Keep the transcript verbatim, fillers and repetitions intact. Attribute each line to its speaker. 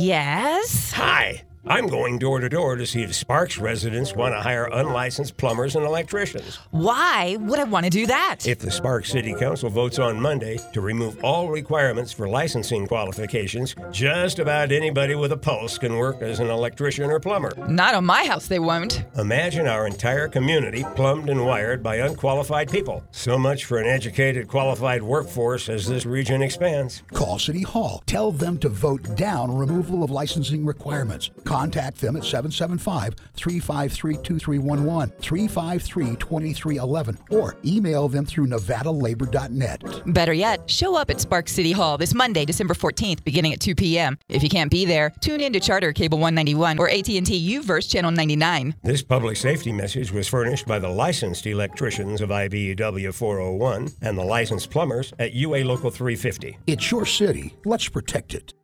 Speaker 1: Yes?
Speaker 2: Hi. I'm going door to door to see if Sparks residents want to hire unlicensed plumbers and electricians.
Speaker 1: Why would I want to do that?
Speaker 2: If the Sparks City Council votes on Monday to remove all requirements for licensing qualifications, just about anybody with a pulse can work as an electrician or plumber.
Speaker 1: Not on my house, they won't.
Speaker 2: Imagine our entire community plumbed and wired by unqualified people. So much for an educated, qualified workforce as this region expands.
Speaker 3: Call City Hall. Tell them to vote down removal of licensing requirements. Contact them at seven seven five, three five three, two three one one, three five three, two three one one, or email them through nevada labor dot net.
Speaker 1: Better yet, show up at Sparks City Hall this Monday, December fourteenth, beginning at two p.m. If you can't be there, tune in to Charter Cable one ninety-one or A T and T UVerse Channel ninety-nine.
Speaker 2: This public safety message was furnished by the licensed electricians of I B E W four oh one and the licensed plumbers at U A Local three fifty.
Speaker 3: It's your city. Let's protect it.